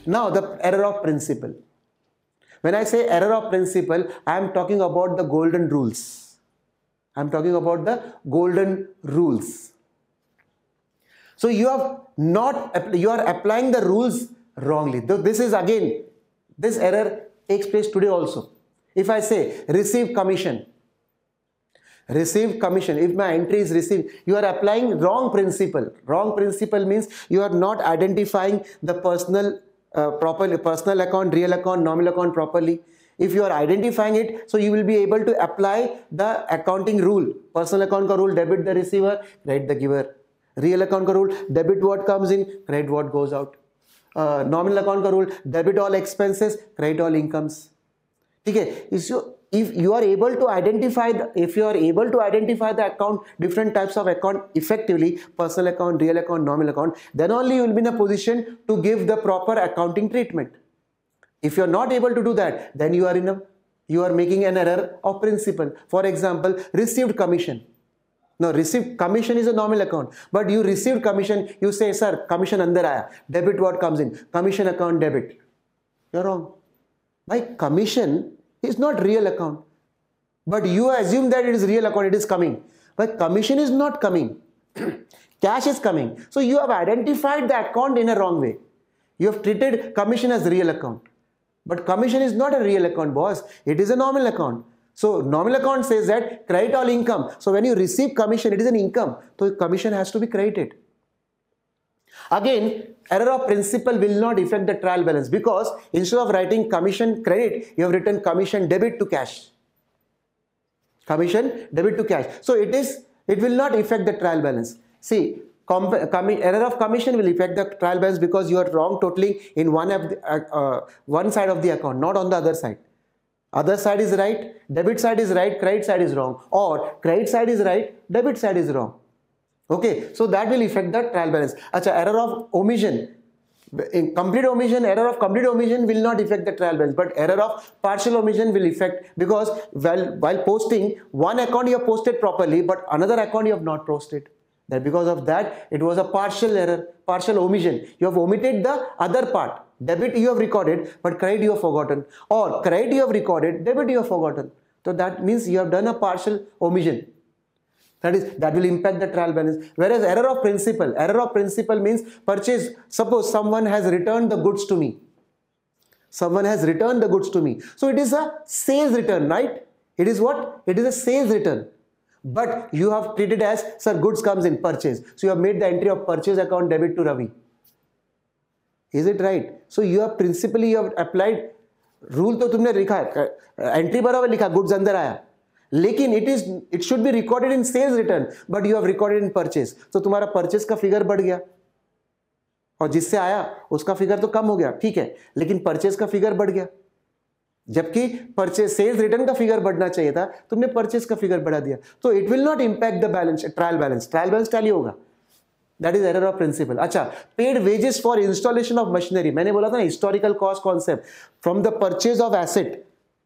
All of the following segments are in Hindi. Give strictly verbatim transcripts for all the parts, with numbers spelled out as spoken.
Now the error of principle. When I say error of principle, I am talking about the golden rules. I am talking about the golden rules. So you have not, you are applying the rules wrongly. This is again, this error takes place today also. If I say receive commission, receive commission, if my entry is received, you are applying wrong principle. Wrong principle means you are not identifying the personal uh, properly, personal account, real account, nominal account properly. If you are identifying it, so you will be able to apply the accounting rule. Personal account ka rule, debit the receiver, credit the giver. Real account ka rule, debit what comes in, credit what goes out. Uh, nominal account ka rule, debit all expenses, credit all incomes. Okay, so if you are able to identify the, if you are able to identify the account, different types of account effectively, personal account, real account, nominal account, then only you will be in a position to give the proper accounting treatment. If you are not able to do that, then you are in a, you are making an error of principle. For example, received commission. Now, received commission is a nominal account, but you received commission, you say, sir, commission andar aaya, debit what comes in, commission account debit. You're wrong. My commission is not real account, but you assume that it is real account, it is coming. But commission is not coming. Cash is coming. So you have identified the account in a wrong way. You have treated commission as real account. But commission is not a real account, boss. It is a nominal account. So nominal account says that credit all income. So when you receive commission, it is an income. So commission has to be credited. Again, error of principle will not affect the trial balance because instead of writing commission credit, you have written commission debit to cash. Commission debit to cash. So it is, it will not affect the trial balance. See, error of commission will affect the trial balance because you are wrong totaling in one, of the, uh, uh, one side of the account, not on the other side. Other side is right, debit side is right, credit side is wrong, or credit side is right, debit side is wrong. Okay, so that will affect the trial balance. Achha, error of omission. In complete omission, error of complete omission will not affect the trial balance, but error of partial omission will affect because while, while posting, one account you have posted properly, but another account you have not posted. That because of that, it was a partial error, partial omission. You have omitted the other part. Debit you have recorded, but credit you have forgotten. Or credit you have recorded, debit you have forgotten. So that means you have done a partial omission. That is, that will impact the trial balance. Whereas error of principle, error of principle means purchase. Suppose someone has returned the goods to me. Someone has returned the goods to me. So it is a sales return, right? It is what? It is a sales return. But you have treated as, sir, goods comes in purchase. So you have made the entry of purchase account debit to Ravi. Is it right? So you have principally you have applied rule तो तुमने लिखा है, entry बराबर लिखा, goods अंदर आया. लेकिन it is it should be recorded in sales return, but you have recorded in purchase. So तुम्हारा purchase का figure बढ़ गया. और जिससे आया उसका figure तो कम हो गया, ठीक है. लेकिन purchase का figure बढ़ गया. जबकि purchase sales return का figure बढ़ना चाहिए था, तुमने purchase का figure बढ़ा दिया. So it will not impact the balance, trial balance. Trial balance tally होगा. That is error of principle. अच्छा, paid wages for installation of machinery. मैंने बोला था ना historical cost concept. From the purchase of asset,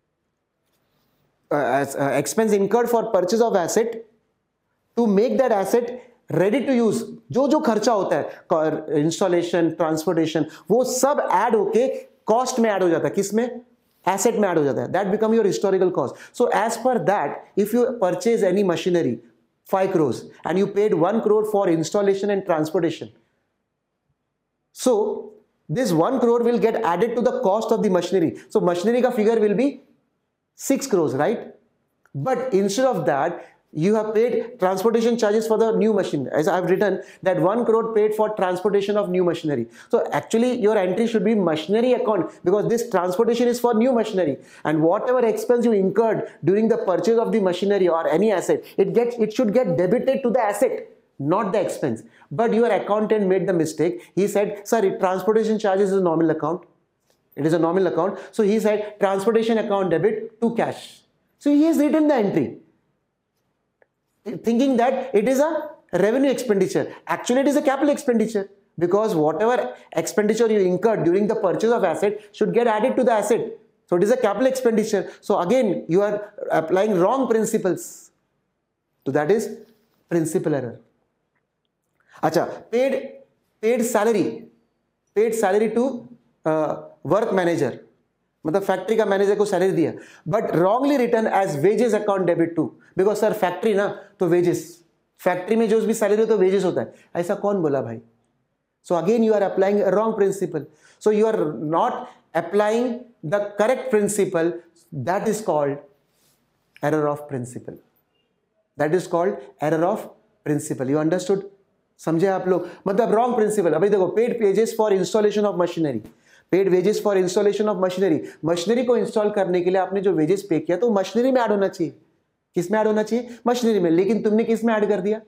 uh, as, uh, expense incurred for purchase of asset to make that asset ready to use. जो जो खर्चा होता है, installation, transportation, वो सब add होके cost में add हो जाता है. किस में? Asset में add हो जाता है. That become your historical cost. So as per that, if you purchase any machinery, five crores, and you paid one crore for installation and transportation. So this one crore will get added to the cost of the machinery. So machinery ka figure will be six crores, right? But instead of that, you have paid transportation charges for the new machine. As I have written that one crore paid for transportation of new machinery. So actually your entry should be machinery account because this transportation is for new machinery, and whatever expense you incurred during the purchase of the machinery or any asset, it gets it should get debited to the asset, not the expense. But your accountant made the mistake. He said, sorry, transportation charges is a nominal account. It is a nominal account. So he said transportation account debit to cash. So he has written the entry, thinking that it is a revenue expenditure. Actually, it is a capital expenditure because whatever expenditure you incurred during the purchase of asset should get added to the asset. So it is a capital expenditure. So again, you are applying wrong principles. So that is principal error. Acha, paid, paid salary, paid salary to work manager, मतलब फैक्ट्री का मैनेजर को सैलरी दिया, but wrongly written as wages account debit to, because sir factory ना तो वेजेस, फैक्ट्री में जो भी सैलरी हो तो वेजेस होता है, ऐसा कौन बोला भाई? So again you are applying wrong principle, so you are not applying the correct principle, that is called error of principle, that is called error of principle. You understood? समझे आप लोग? मतलब रॉन्ग प्रिंसिपल। अभी देखो, paid wages for installation of machinery, paid wages for installation of machinery, machinery को इंस्टॉल करने के लिए आपने जो वेजेस पे किया तो मशीनरी में ऐड होना चाहिए। किस में ऐड होना चाहिए? मशीनरी में। लेकिन तुमने किस में ऐड कर दिया?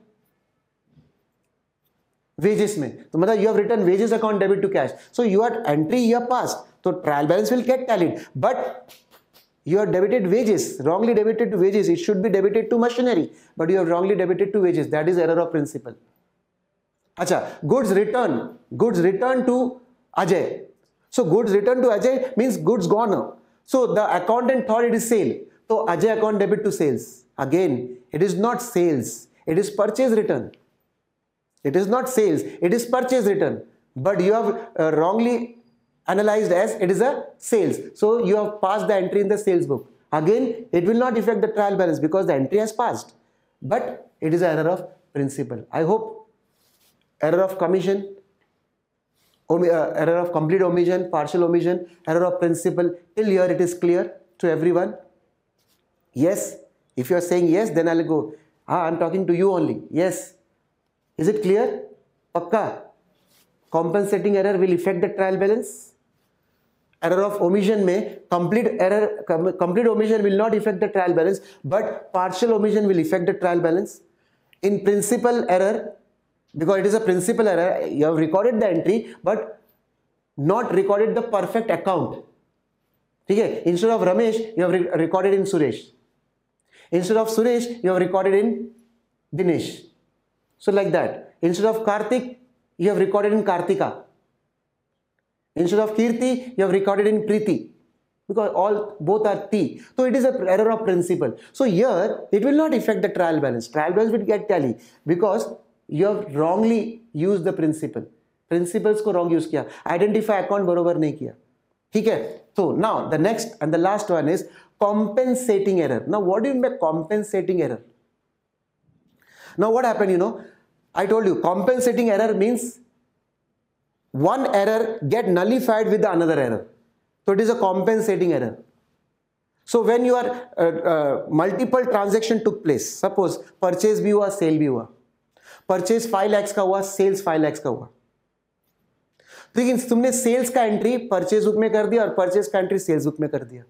वेजेस में। तो मतलब you have written wages account debit to cash, so your entry you have passed, तो trial balance will get tallied, but you have debited wages, wrongly debited to wages. It should be debited to machinery, but you have wrongly debited to wages. That is error of principle. Acha, goods return, goods return to Ajay. So goods return to Ajay means goods gone. So the accountant thought it is sale, so Ajay account debit to sales. Again, it is not sales, it is purchase return. It is not sales, it is purchase return, but you have uh, wrongly analyzed as it is a sales, so you have passed the entry in the sales book. Again, it will not affect the trial balance because the entry has passed, but it is an error of principle. I hope error of commission, om uh, error of complete omission, partial omission, error of principle, till here it is clear to everyone? Yes? If you are saying yes, then I'll go, ah, I'm talking to you only. Yes? Is it clear? Pakka? Compensating error will affect the trial balance. Error of omission में complete error, complete omission will not affect the trial balance, but partial omission will affect the trial balance. In principal error, because it is a principal error, you have recorded the entry but not recorded the perfect account. ठीक है? Instead of Ramesh, you have re recorded in Suresh. Instead of Suresh, you have recorded in Dinesh. So like that. Instead of Karthik, you have recorded in Kartika. Instead of Kirti, you have recorded in Preeti, because all both are T. So it is an error of principle. So here it will not affect the trial balance. Trial balance will get tally because you have wrongly used the principle. Principles को wrong use किया. Identify account बरोबर नहीं किया. ठीक है? So now the next and the last one is compensating error. Now what do you mean by compensating error? Now what happened? You know, I told you compensating error means one error get nullified with the another error, so it is a compensating error. So when you are uh, uh, multiple transaction took place, suppose purchase भी हुआ, sale भी हुआ, purchase five lakhs का हुआ, sales five lakhs का हुआ, लेकिन तुमने sales का एंट्री purchase बुक में कर दिया और purchase का एंट्री sales बुक में कर दिया,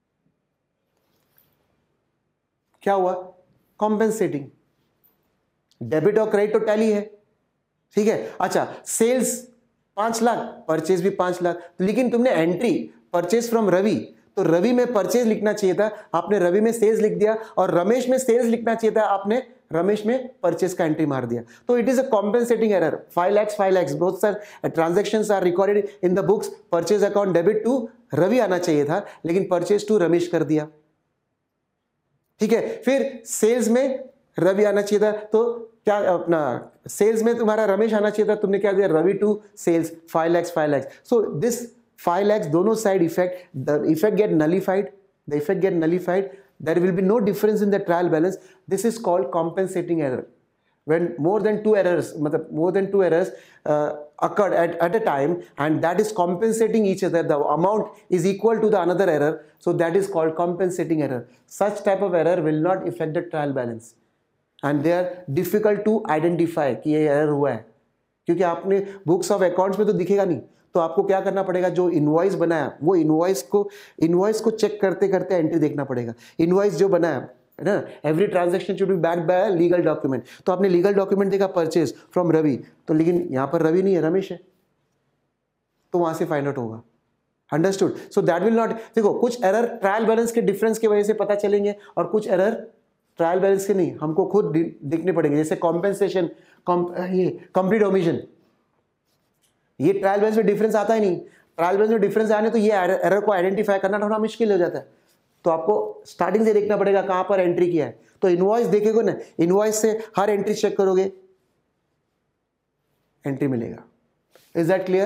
क्या हुआ? Compensating. डेबिट और क्रेडिट तो टैली है, ठीक है? अच्छा, सेल्स पांच लाख, परचेज भी पांच लाख, लेकिन तुमने एंट्री परचेज फ्रॉम रवि, तो रवि में परचेज लिखना चाहिए था, आपने रवि में सेल्स लिख दिया, और रमेश में सेल्स लिखना चाहिए था, आपने रमेश में परचेज का एंट्री मार दिया. तो it is a compensating error. Five lakhs five lakhs both sir transactions are recorded in the books. Purchase account debit to Ravi आना चाहिए था, लेकिन परचेज टू रमेश कर दिया. ठीक है, फिर सेल्स में रवि आना चाहिए था, तो क्या अपना सेल्स में तुम्हारा रमेश आना चाहिए था, तुमने क्या दिया? Ravi to sales, five lakhs five lakhs. So this five lakhs दोनों side effect, the effect get nullified, the effect get nullified. There will be no difference in the trial balance. This is called compensating error. When more than two errors, more than two errors uh, occurred at, at a time, and that is compensating each other, the amount is equal to the another error, so that is called compensating error. Such type of error will not affect the trial balance, and they are difficult to identify कि ये error हुआ है, क्योंकि आपने books of accounts में तो दिखेगा नहीं. तो आपको क्या करना पड़ेगा? जो इनवॉइस बनाया वो इनवॉइस को इनवॉइस को चेक करते करते एंट्री देखना पड़ेगा. इनवॉइस जो बनाया है ना, every transaction should be backed by legal document. तो आपने लीगल डॉक्यूमेंट देखा परचेज फ्रॉम रवि, तो लेकिन यहाँ पर रवि नहीं है, रमेश है, तो वहां से फाइंड आउट होगा. Understood? So that will not. देखो, कुछ एरर ट्रायल बैलेंस के डिफरेंस की वजह से पता चलेंगे, और कुछ एरर ट्रायल बैलेंस के नहीं, हमको खुद देखने पड़ेंगे. जैसे कॉम्पेंसेशन, ये कंप्लीट ओमिशन, ये ट्रायल बैलेंस में डिफरेंस आता ही नहीं. ट्रायल बैलेंस में डिफरेंस आने तो ये एरर को आइडेंटिफाई करना थोड़ा मुश्किल हो जाता है. तो आपको स्टार्टिंग से देखना पड़ेगा कहां पर एंट्री किया है. तो इनवॉइस देखेगा ना, इनवॉइस से हर एंट्री चेक करोगे, एंट्री मिलेगा. Is that clear?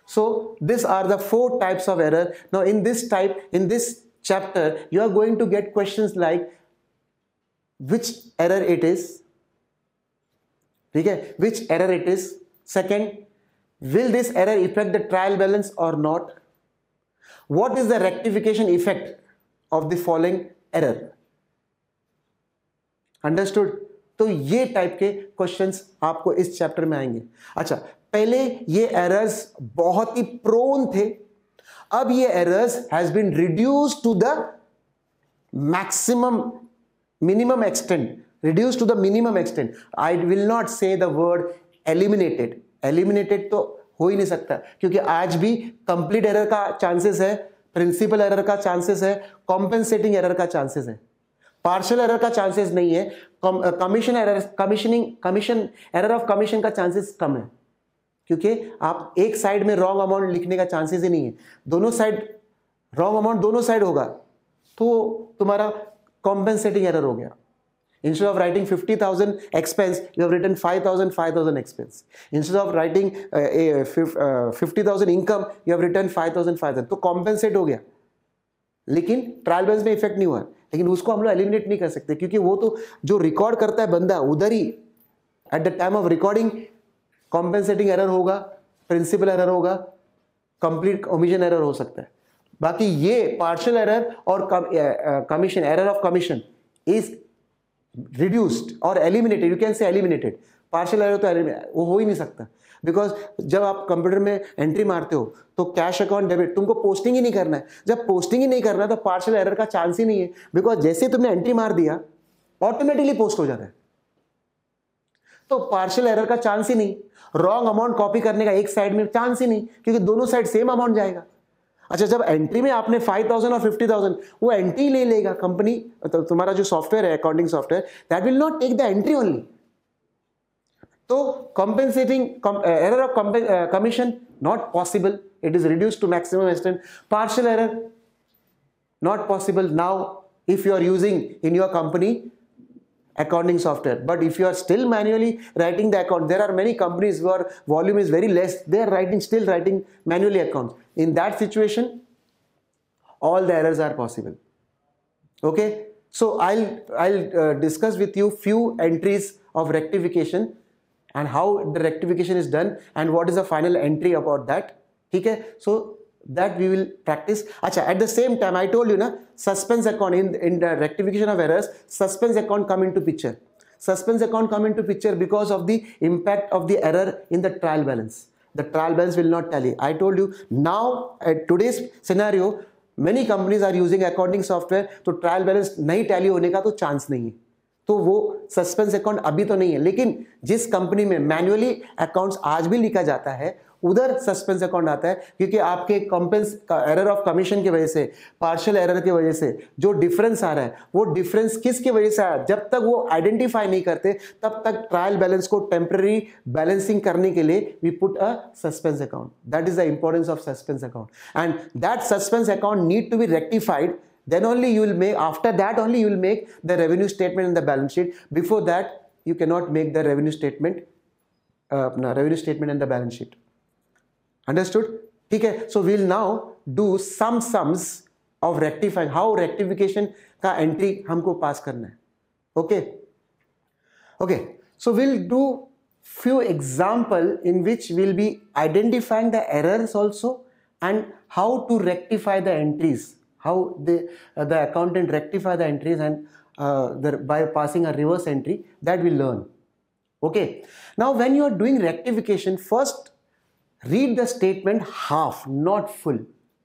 So these are the four types of error. Now in this type, in this chapter, you are going to get questions like which error it is, okay? Which error it is. Second, will this error affect the trial balance or not? What is the rectification effect of the following error? Understood? तो ये टाइप के क्वेश्चंस आपको इस चैप्टर में आएंगे. अच्छा, पहले ये एरर्स बहुत ही प्रोन थे, अब ये errors has been reduced to the maximum minimum extent, reduced to the minimum extent. I will not say the word eliminated. Eliminated तो हो ही नहीं सकता, क्योंकि आज भी कंप्लीट एरर का चांसेस है, प्रिंसिपल एरर का चांसेस है, कॉम्पेंसेटिंग एरर का चांसेस है, पार्शियल एरर का चांसेस नहीं है. Commission error, commissioning commission error of commission का चांसेस कम है, क्योंकि आप एक साइड में रॉन्ग अमाउंट लिखने का चांसेस ही नहीं है. दोनों साइड रॉन्ग अमाउंट दोनों साइड होगा तो तुम्हारा कॉम्पेंसेटिंग एरर हो गया. Instead of writing fifty thousand expense, you have written five thousand, five thousand expense. Instead of writing uh, a uh, fifty thousand income, you have written five thousand, five thousand. तो compensate हो गया, लेकिन ट्रायल बैलेंस में इफेक्ट नहीं हुआ. लेकिन उसको हम लोग एलिमिनेट नहीं कर सकते, क्योंकि वो तो जो रिकॉर्ड करता है बंदा, उधर ही at the time of recording compensating error होगा, प्रिंसिपल एरर होगा, कंप्लीट ओमिशन एरर हो सकता है. बाकी ये पार्शियल एरर और commission error of commission is reduced or eliminated. You can say eliminated. Partial error तो वो हो ही नहीं सकता, बिकॉज जब आप कंप्यूटर में एंट्री मारते हो तो कैश अकाउंट डेबिट, तुमको पोस्टिंग ही नहीं करना है. जब पोस्टिंग ही नहीं करना है तो पार्शियल एरर का चांस ही नहीं है, बिकॉज जैसे तुमने एंट्री मार दिया ऑटोमेटिकली पोस्ट हो जाता है. तो पार्शियल एरर का चांस ही नहीं. रॉन्ग अमाउंट कॉपी करने का एक साइड में चांस ही नहीं, क्योंकि दोनों साइड सेम अमाउंट जाएगा. अच्छा, जब एंट्री में आपने फाइव थाउजेंड और फिफ्टी थाउजेंड, वो एंट्री ले लेगा कंपनी, तो तुम्हारा जो सॉफ्टवेयर है accounting software, that will not take the entry only. तो compensating error of commission not possible, it is reduced to maximum extent. Partial error not possible now if you are using in your company accounting software. But if you are still manually writing the account, there are many companies where volume is very less, they are writing still writing manually accounts. In that situation all the errors are possible. Okay, so I'll I'll uh, discuss with you few entries of rectification and how the rectification is done and what is the final entry about that. Okay, so that we will practice. Acha, at the same time I told you na, suspense account in in the rectification of errors, suspense account come into picture. Suspense account come into picture because of the impact of the error in the trial balance. The trial balance will not tally. I told you now at today's scenario many companies are using accounting software, तो trial balance नहीं tally होने का तो chance नहीं है, तो वो suspense account अभी तो नहीं है. लेकिन जिस कंपनी में मैन्युअली अकाउंट्स आज भी लिखा जाता है उधर सस्पेंस अकाउंट आता है, क्योंकि आपके कॉम्पेंस एरर ऑफ कमीशन की वजह से, पार्शियल एरर की वजह से जो डिफरेंस आ रहा है, वो डिफरेंस किसकी वजह से आया, जब तक वो आइडेंटिफाई नहीं करते तब तक ट्रायल बैलेंस को टेम्पररी बैलेंसिंग करने के लिए we put a suspense account. That is the importance of suspense account and that suspense account need to be rectified. Then only you will make, after that only you will make the revenue statement and the balance sheet. Before that you cannot make the revenue statement, uh, no, revenue statement and the balance sheet. Understood? Okay, so we will now do some sums of rectifying, how rectification का entry हमको pass करना है. Okay, okay, so we'll do few example in which we'll be identifying the errors also and how to rectify the entries, how the uh, the accountant rectify the entries and uh, the, by passing a reverse entry, that we'll learn. Okay, now when you are doing rectification, first read the statement half, not full.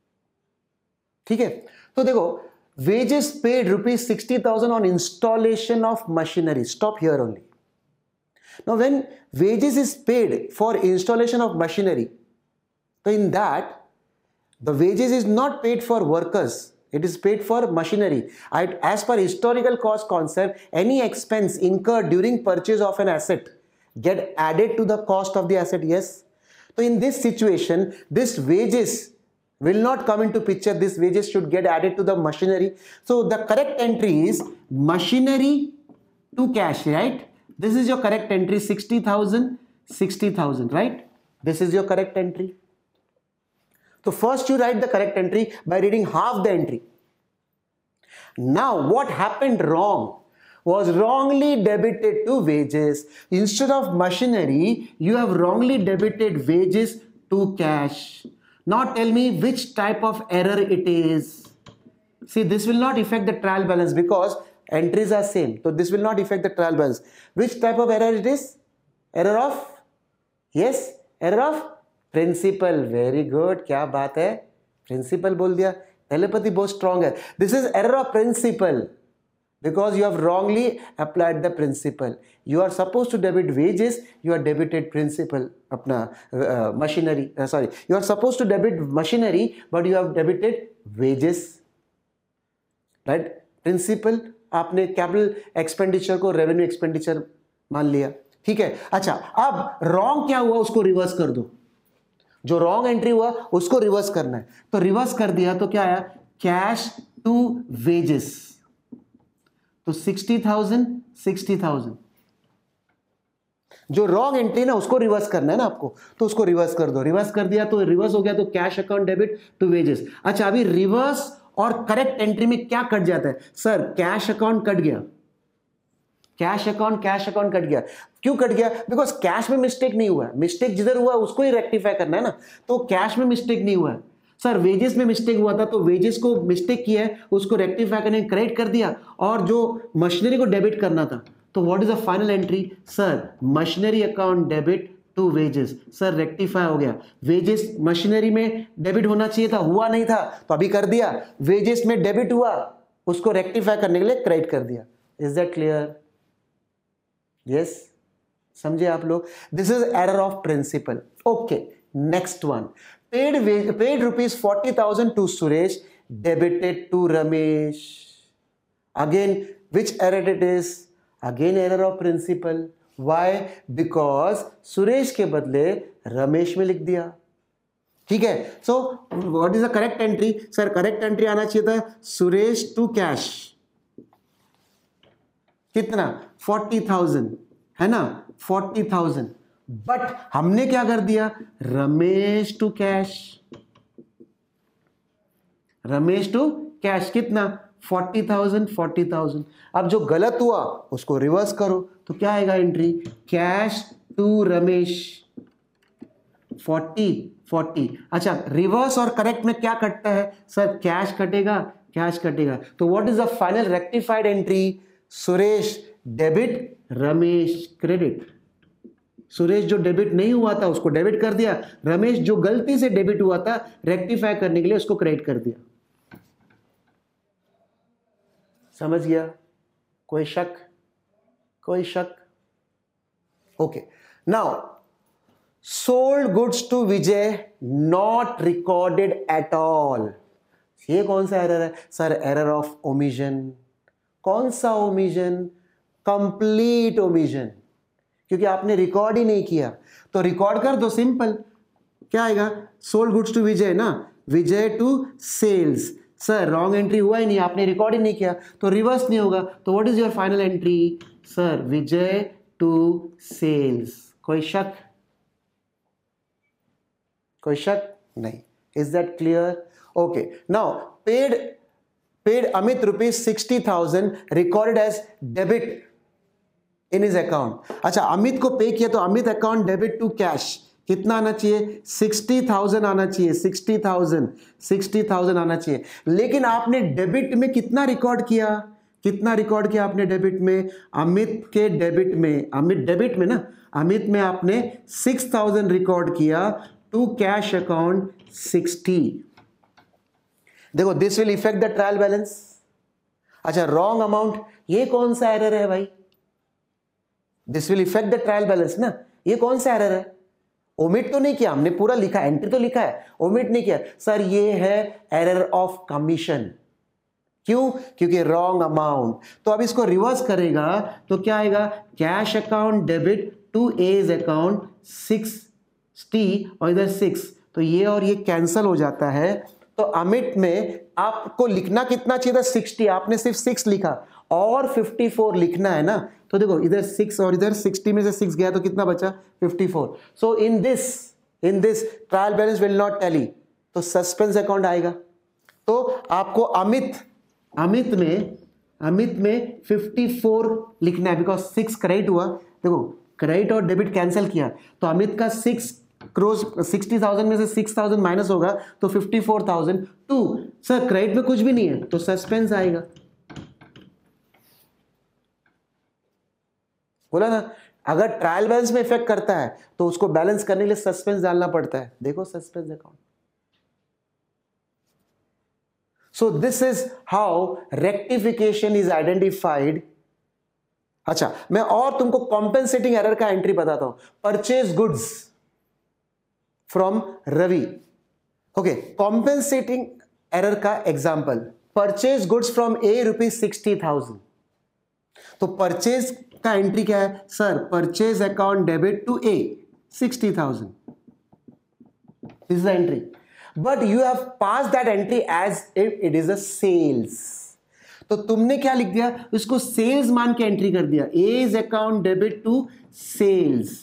ठीक है, तो देखो, wages paid rupees sixty thousand on installation of machinery. Stop here only. Now when wages is paid for installation of machinery, so in that the wages is not paid for workers, it is paid for machinery. As per historical cost concept, any expense incurred during purchase of an asset get added to the cost of the asset. Yes. So in this situation, this wages will not come into picture. This wages should get added to the machinery. So the correct entry is machinery to cash, right? This is your correct entry, sixty thousand, sixty thousand, right? This is your correct entry. तो first you write the correct entry by reading half the entry. Now what happened wrong was wrongly debited to wages. Instead of machinery, you have wrongly debited wages to cash. Now tell me which type of error it is. See, this will not affect the trial balance because entries are same. So this will not affect the trial balance. Which type of error it is? Error of? Yes, error of principal. Very good. क्या बात है? Principal बोल दिया. Telepathy बहुत strong है. This is error of principal. Because you have wrongly applied the principal. You are supposed to debit wages, you are debited principal. अपना uh, machinery, uh, sorry, you are supposed to debit machinery, but you have debited wages, right? Principal आपने capital expenditure को revenue expenditure मान लिया, ठीक है. अच्छा, अब wrong क्या हुआ उसको reverse कर दो. जो wrong entry हुआ उसको reverse करना है. तो reverse कर दिया तो क्या आया? Cash to wages. तो सिक्सटी थाउजेंड सिक्सटी थाउजेंड. जो रॉन्ग एंट्री ना उसको रिवर्स करना है ना आपको, तो उसको रिवर्स कर दो. रिवर्स कर दिया तो रिवर्स हो गया, तो cash account debit to wages. अच्छा, अभी रिवर्स और करेक्ट एंट्री में क्या कट जाता है? सर कैश अकाउंट कट गया. Cash account cash account cut गया. क्यों कट गया? बिकॉज कैश में मिस्टेक नहीं हुआ है. मिस्टेक जिधर हुआ उसको ही रेक्टिफाई करना है ना. तो कैश में मिस्टेक नहीं हुआ है. सर वेजेस में मिस्टेक हुआ था, तो वेजेस को मिस्टेक किया है, उसको रेक्टिफाई करने क्रेडिट कर दिया, और जो मशीनरी को डेबिट करना था, तो what is the final entry? Sir machinery account debit to wages. Sir rectify हो गया. वेजेस मशीनरी में डेबिट होना चाहिए था, हुआ नहीं था, तो अभी कर दिया. वेजेस में डेबिट हुआ, उसको रेक्टिफाई करने के लिए क्रेडिट कर दिया. Is that clear? यस, समझे आप लोग? This is error of principle. Okay, next one. Paid paid rupees forty thousand to Suresh, debited to Ramesh. Again, which error it is? Again error of principal. Why? Because Suresh के बदले रमेश में लिख दिया. ठीक है. So what is the correct entry? Sir correct entry आना चाहिए था Suresh to cash. कितना? forty thousand है ना? forty thousand. बट हमने क्या कर दिया? Ramesh to cash. Ramesh to cash कितना? Forty thousand forty thousand. अब जो गलत हुआ उसको रिवर्स करो, तो क्या आएगा entry? Cash to Ramesh forty forty. अच्छा, रिवर्स और करेक्ट में क्या कटता है? सर कैश कटेगा, कैश कटेगा. तो what is the final rectified entry? Suresh debit, Ramesh credit. Suresh जो डेबिट नहीं हुआ था उसको डेबिट कर दिया. रमेश जो गलती से डेबिट हुआ था रेक्टिफाई करने के लिए उसको क्रेडिट कर दिया. समझ गया? कोई शक? कोई शक? Okay. Now sold goods to Vijay not recorded at all. ये कौन सा एरर है? Sir error of omission. कौन सा ओमिशन? Complete omission. क्योंकि आपने रिकॉर्ड ही नहीं किया, तो रिकॉर्ड कर दो. सिंपल. क्या आएगा? सोल्ड गुड्स टू विजय ना, Vijay to sales. Sir wrong entry हुआ ही नहीं, आपने रिकॉर्ड ही नहीं किया, तो रिवर्स नहीं होगा. तो what is your final entry? Sir Vijay to sales. कोई शक? कोई शक नहीं. Is that clear? Okay. Now paid paid Amit rupees sixty thousand recorded as debit in his account. अच्छा, अमित को पे किया तो Amit account debit to cash. कितना आना चाहिए? सिक्सटी थाउजेंड आना चाहिए. सिक्सटी थाउजेंड सिक्सटी थाउजेंड आना चाहिए. लेकिन आपने डेबिट में कितना रिकॉर्ड किया? कितना रिकॉर्ड किया आपने डेबिट में? अमित के डेबिट में, अमित डेबिट में ना, अमित में आपने सिक्स थाउजेंड रिकॉर्ड किया टू कैश अकाउंट सिक्सटी. देखो, this will effect the trial balance. अच्छा, रॉन्ग अमाउंट, ये कौन सा एरर है भाई? This will effect the trial balance ना. ये कौन सा एरर है? ओमिट तो नहीं किया हमने, पूरा लिखा, एंट्री तो लिखा है, ओमिट नहीं किया. सर ये है एरर ऑफ कमीशन. क्यों? क्योंकि रॉन्ग अमाउंट. तो अब इसको रिवर्स करेगा तो क्या आएगा? Cash account debit to A's account sixty, और इधर सिक्स, तो ये और ये कैंसल हो जाता है. तो अमिट में आपको लिखना कितना चाहिए था? सिक्सटी. आपने सिर्फ सिक्स लिखा, और फिफ्टी फोर लिखना है ना. तो देखो, इधर सिक्स और इधर सिक्सटी में से सिक्स गया तो कितना बचा? Fifty four. So in this in this trial balance will not tally. तो सस्पेंस अकाउंट आएगा। तो आपको अमित अमित में अमित में चौवन लिखना है, बिकॉज सिक्स क्रेडिट हुआ। देखो क्रेडिट और डेबिट कैंसिल किया तो अमित का सिक्स क्रोज सिक्सटी थाउजेंड में से सिक्स थाउजेंड माइनस होगा तो fifty four thousand to. Sir credit में कुछ भी नहीं है तो सस्पेंस आएगा। बोला ना, अगर ट्रायल बैलेंस में इफेक्ट करता है तो उसको बैलेंस करने के लिए सस्पेंस डालना पड़ता है। देखो suspense account. So this is how rectification is identified. अच्छा, मैं और तुमको कॉम्पेंसेटिंग एरर का एंट्री बताता हूं। Purchase goods from Ravi. Okay, compensating error का example, purchase goods from A rupees sixty thousand. तो परचेज का एंट्री क्या है sir? Purchase account debit to A sixty thousand, this is the entry, but you have pass that entry as if it is a sales. तो तुमने क्या लिख दिया? उसको सेल्स मान के एंट्री कर दिया, A's account debit to sales.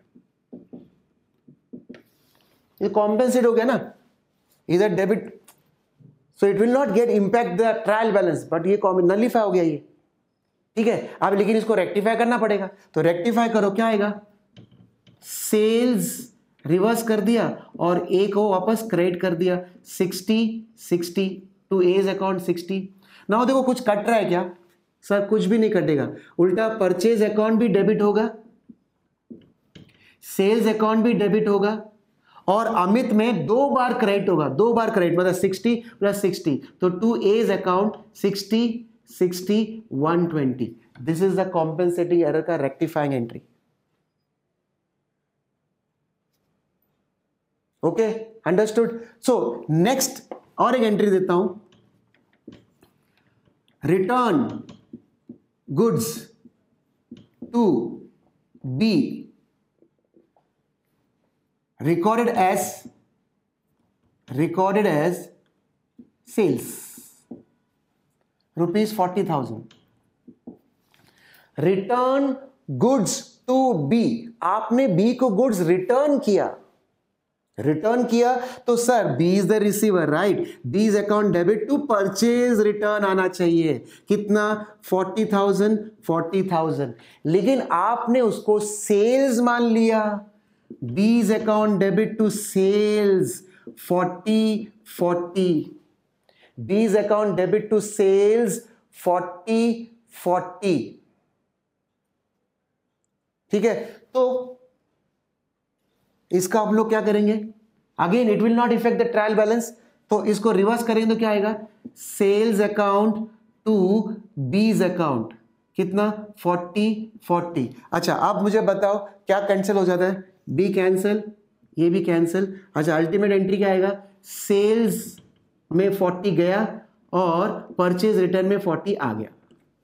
ये कॉम्पेंसेट हो गया ना, इधर debit, so it will not get impact the trial balance, but ये नलिफाई हो गया ये, ठीक है। अब लेकिन इसको रेक्टिफाई करना पड़ेगा, तो रेक्टिफाई करो, क्या आएगा? सेल्स रिवर्स कर दिया और ए को वापस क्रेडिट कर दिया, sixty sixty to A's account sixty. Now देखो कुछ कट रहा है क्या? सर कुछ भी नहीं कटेगा, उल्टा परचेज अकाउंट भी डेबिट होगा, सेल्स अकाउंट भी डेबिट होगा, और अमित में दो बार क्रेडिट होगा, दो बार क्रेडिट मतलब सिक्सटी प्लस सिक्सटी, तो to A's account sixty sixty one twenty. This is the compensating error का rectifying entry. Okay, understood. So next और एक एंट्री देता हूं, return goods to be recorded as recorded as sales rupees forty thousand। Return goods to be, आपने बी को गुड्स रिटर्न किया, रिटर्न किया तो sir B is the receiver, right? B is account debit to purchase return आना चाहिए, कितना? फोर्टी थाउजेंड फोर्टी थाउजेंड, लेकिन आपने उसको सेल्स मान लिया, B's account debit to sales forty forty, B's account debit to sales forty forty, ठीक है। तो इसका हम लोग क्या करेंगे? Again it will not effect the trial balance, तो इसको रिवर्स करेंगे तो क्या आएगा? Sales account to B's account, कितना? Forty forty. अच्छा, अब मुझे बताओ क्या कैंसिल हो जाता है? बी कैंसिल, ये भी कैंसिल। अच्छा, अल्टीमेट एंट्री क्या आएगा? सेल्स में फोर्टी गया और परचेज रिटर्न में फोर्टी आ गया।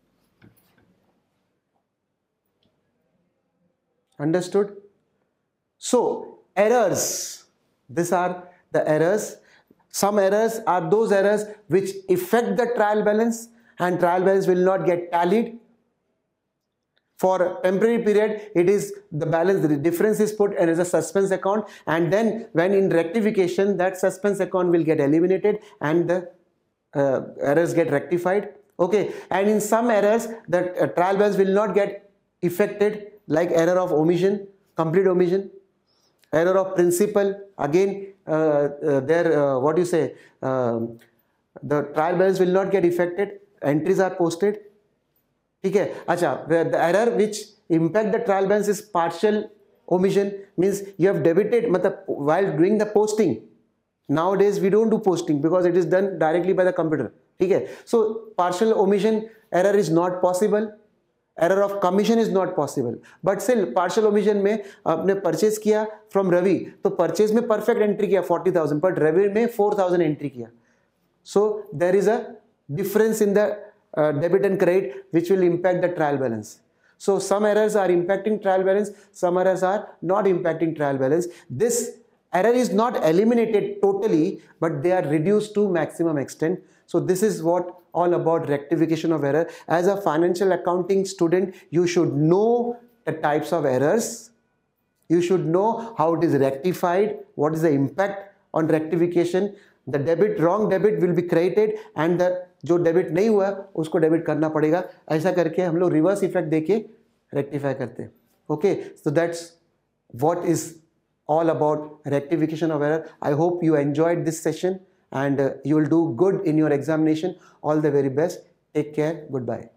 Understood? So errors, this are the errors. Some errors are those errors which affect the trial balance and trial balance will not get tallied. For a temporary period, it is the balance, the difference is put as a suspense account, and then when in rectification, that suspense account will get eliminated and the uh, errors get rectified. Okay, and in some errors, the uh, trial balance will not get affected, like error of omission, complete omission, error of principal. Again, uh, uh, there, uh, what do you say? Uh, the trial balance will not get affected. Entries are posted. ठीक है। अच्छा, the error which impact the trial balance is partial omission, means you have debited, मतलब while doing the posting, nowadays we don't do posting because it is done directly by the computer, ठीक है। So partial omission error is not possible, error of commission is not possible, but still partial omission में आपने purchase किया from रवि, तो purchase में perfect entry किया forty thousand, but रवि में four thousand entry किया, so there is a difference in the Uh, debit and credit which will impact the trial balance. So some errors are impacting trial balance, some errors are not impacting trial balance. This error is not eliminated totally, but they are reduced to maximum extent. So this is what all about rectification of error. As a financial accounting student, you should know the types of errors. You should know how it is rectified, what is the impact on rectification. The debit, wrong debit will be credited and the जो debit नहीं हुआ उसको debit करना पड़ेगा. ऐसा करके हम लोग reverse effect देके rectify करते हैं. Okay, so that's what is all about rectification of error. I hope you enjoyed this session and uh, you will do good in your examination. All the very best. Take care. Goodbye.